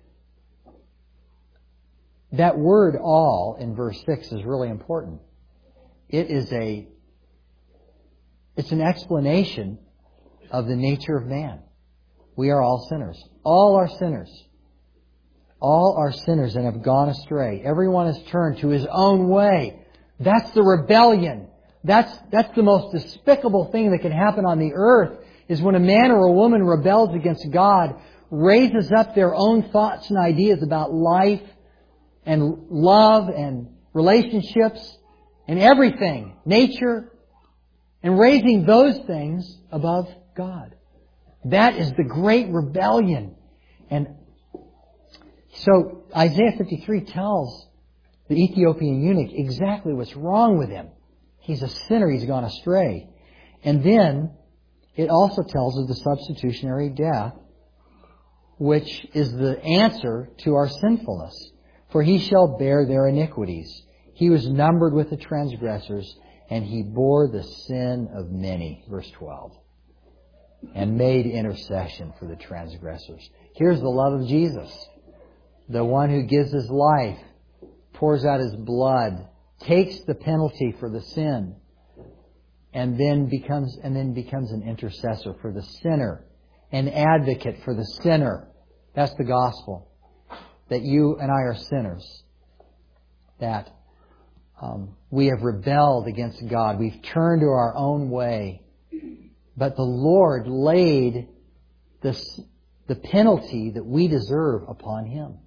B: that word all in verse six is really important. It is a, it's an explanation of the nature of man. We are all sinners. All are sinners. All are sinners and have gone astray. Everyone has turned to his own way. That's the rebellion. That's, that's the most despicable thing that can happen on the earth, is when a man or a woman rebels against God, raises up their own thoughts and ideas about life and love and relationships and everything, nature, and raising those things above God. That is the great rebellion. And so Isaiah fifty-three tells the Ethiopian eunuch exactly what's wrong with him. He's a sinner. He's gone astray. And then it also tells of the substitutionary death, which is the answer to our sinfulness. For he shall bear their iniquities. He was numbered with the transgressors and He bore the sin of many, verse twelve, and made intercession for the transgressors. Here's the love of Jesus. The one who gives His life, pours out His blood, takes the penalty for the sin, and then becomes and then becomes an intercessor for the sinner, an advocate for the sinner. That's the gospel. That you and I are sinners. That um, we have rebelled against God. We've turned to our own way. But the Lord laid this, the penalty that we deserve upon Him.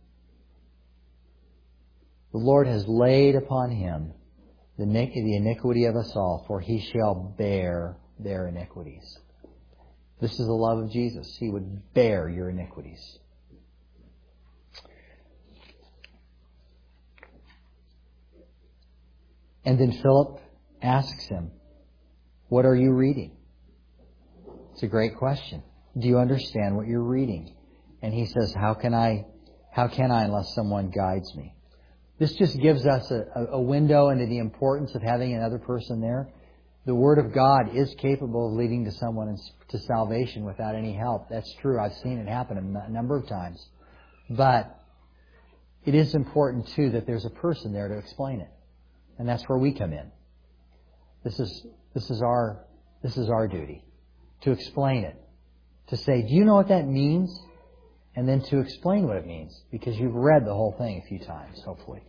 B: The Lord has laid upon Him the iniquity of us all, for He shall bear their iniquities. This is the love of Jesus. He would bear your iniquities. And then Philip asks him, what are you reading? It's a great question. Do you understand what you're reading? And he says, how can I, how can I unless someone guides me? This just gives us a, a window into the importance of having another person there. The Word of God is capable of leading to someone to salvation without any help. That's true. I've seen it happen a number of times. But it is important, too, that there's a person there to explain it. And that's where we come in. This is, this is our, this is our duty. To explain it. To say, do you know what that means? And then to explain what it means. Because you've read the whole thing a few times, hopefully.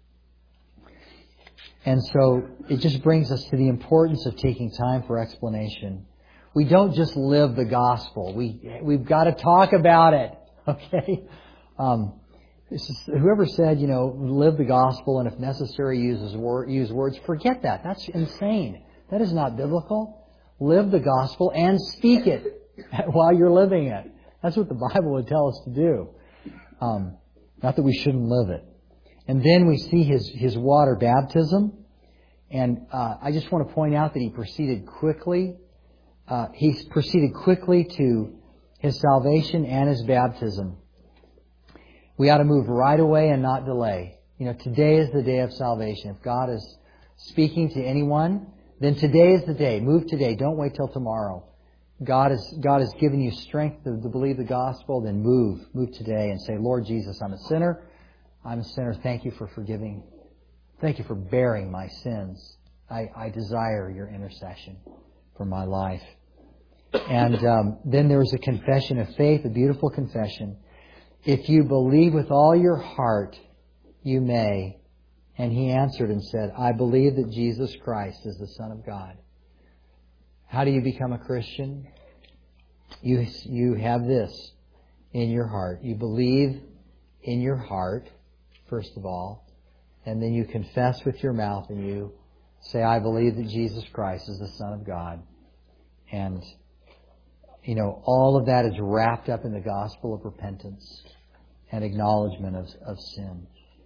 B: And so it just brings us to the importance of taking time for explanation. We don't just live the gospel. We, we've got to talk about it. Okay? Um, this is, whoever said, you know, live the gospel and if necessary uses word, use words, forget that. That's insane. That is not biblical. Live the gospel and speak it while you're living it. That's what the Bible would tell us to do. Um, not that we shouldn't live it. And then we see his, his water baptism. And uh, I just want to point out that he proceeded quickly. Uh, he proceeded quickly to his salvation and his baptism. We ought to move right away and not delay. You know, today is the day of salvation. If God is speaking to anyone, then today is the day. Move today. Don't wait till tomorrow. God has, God has given you strength to, to believe the gospel, then move. Move today and say, Lord Jesus, I'm a sinner. I'm a sinner. Thank you for forgiving. Thank you for bearing my sins. I, I desire your intercession for my life. And um, then there was a confession of faith, a beautiful confession. If you believe with all your heart, you may. And he answered and said, I believe that Jesus Christ is the Son of God. How do you become a Christian? You, you have this in your heart. You believe in your heart, first of all, and then you confess with your mouth and you say, I believe that Jesus Christ is the Son of God. And, you know, all of that is wrapped up in the gospel of repentance and acknowledgement of, of sin.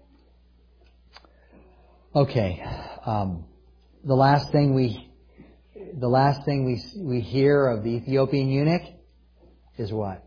B: Okay. Um, the last thing we The last thing we we hear of the Ethiopian eunuch is what?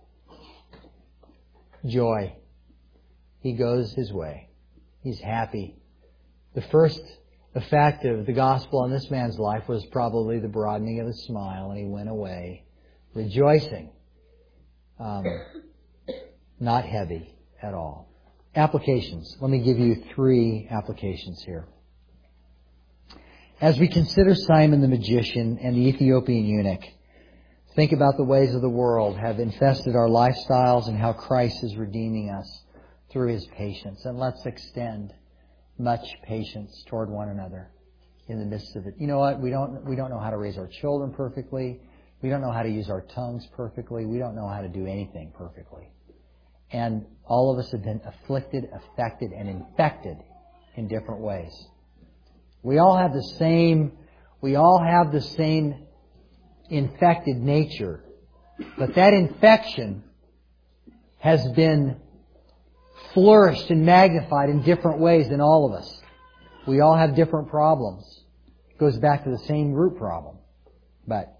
B: Joy. He goes his way. He's happy. The first effect of the gospel on this man's life was probably the broadening of his smile, and he went away rejoicing. Um, not heavy at all. Applications. Let me give you three applications here. As we consider Simon the magician and the Ethiopian eunuch, think about the ways of the world have infested our lifestyles and how Christ is redeeming us through His patience. And let's extend much patience toward one another in the midst of it. You know what? We don't, we don't know how to raise our children perfectly. We don't know how to use our tongues perfectly. We don't know how to do anything perfectly. And all of us have been afflicted, affected, and infected in different ways. We all have the same, we all have the same infected nature. But that infection has been flourished and magnified in different ways in all of us. We all have different problems. It goes back to the same root problem. But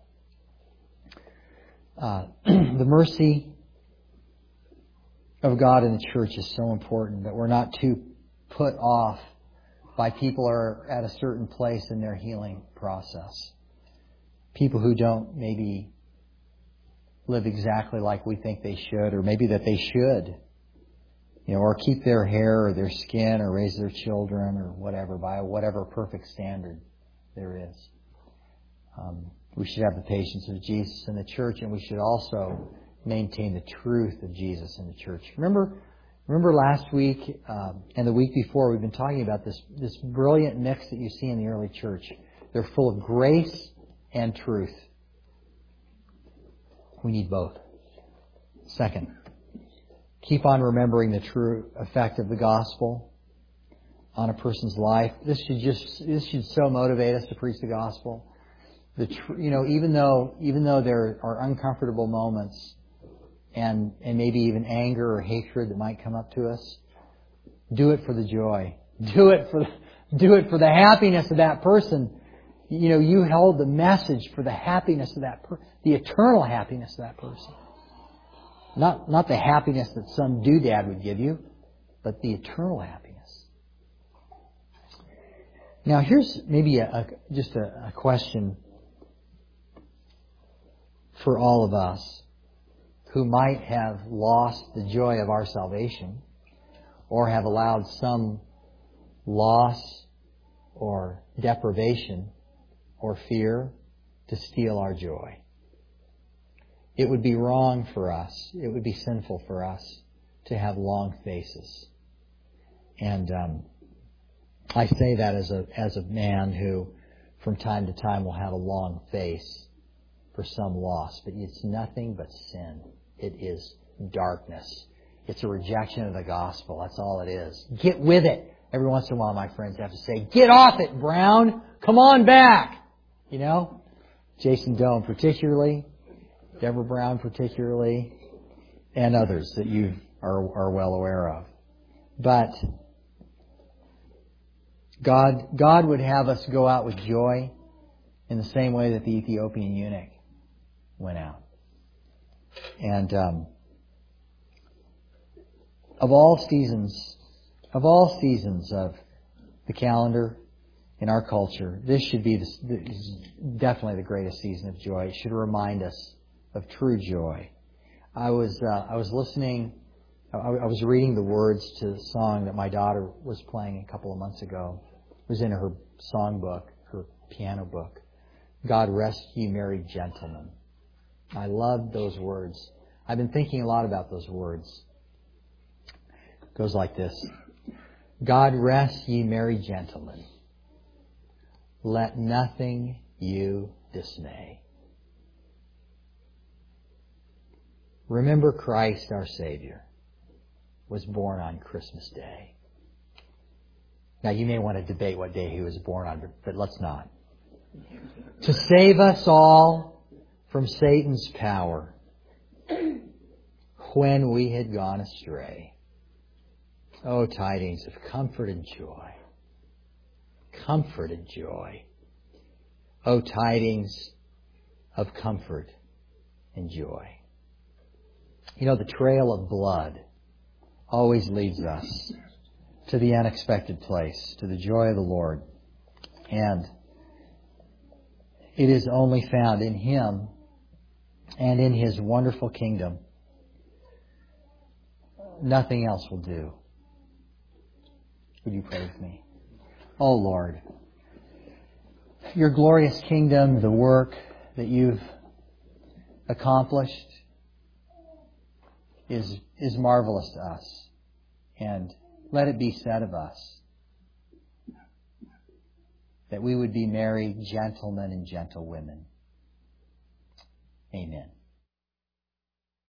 B: uh, the mercy of God in the church is so important that we're not too put off by people who are at a certain place in their healing process. People who don't maybe live exactly like we think they should, or maybe that they should. You know, or keep their hair or their skin or raise their children or whatever by whatever perfect standard there is. Um, we should have the patience of Jesus in the church, and we should also maintain the truth of Jesus in the church. Remember, remember last week um, and the week before, we've been talking about this this brilliant mix that you see in the early church. They're full of grace and truth. We need both. Second, keep on remembering the true effect of the gospel on a person's life. This should just this should so motivate us to preach the gospel. The tr- you know even though even though there are uncomfortable moments and and maybe even anger or hatred that might come up to us, do it for the joy. Do it for the, do it for the happiness of that person. You know, you held the message for the happiness of that per- the eternal happiness of that person. Not not the happiness that some doodad would give you, but the eternal happiness. Now, here's maybe a, a, just a, a question for all of us who might have lost the joy of our salvation or have allowed some loss or deprivation or fear to steal our joy. It would be wrong for us, it would be sinful for us to have long faces. And um, I say that as a as a man who from time to time will have a long face for some loss, but it's nothing but sin. It is darkness. It's a rejection of the gospel. That's all it is. Get with it. Every once in a while my friends have to say, get off it, Brown. Come on back. You know? Jason Doan particularly, Deborah Brown particularly, and others that you are, are well aware of. But God, God would have us go out with joy in the same way that the Ethiopian eunuch went out. And um, of all seasons, of all seasons of the calendar in our culture, this should be the, this is definitely the greatest season of joy. It should remind us of true joy. I was uh, I was listening. I, I was reading the words to the song that my daughter was playing a couple of months ago. It was in her song book, her piano book. God rest ye merry gentlemen. I loved those words. I've been thinking a lot about those words. It goes like this. God rest ye merry gentlemen. Let nothing you dismay. Remember Christ our Savior was born on Christmas Day. Now you may want to debate what day He was born on, but let's not. To save us all from Satan's power when we had gone astray. Oh, tidings of comfort and joy. Comfort and joy. Oh, tidings of comfort and joy. You know, the trail of blood always leads us to the unexpected place, to the joy of the Lord. And it is only found in Him and in His wonderful kingdom. Nothing else will do. Would you pray with me? Oh Lord, Your glorious kingdom, the work that You've accomplished is is marvelous to us. And let it be said of us that we would be merry gentlemen and gentlewomen. Amen.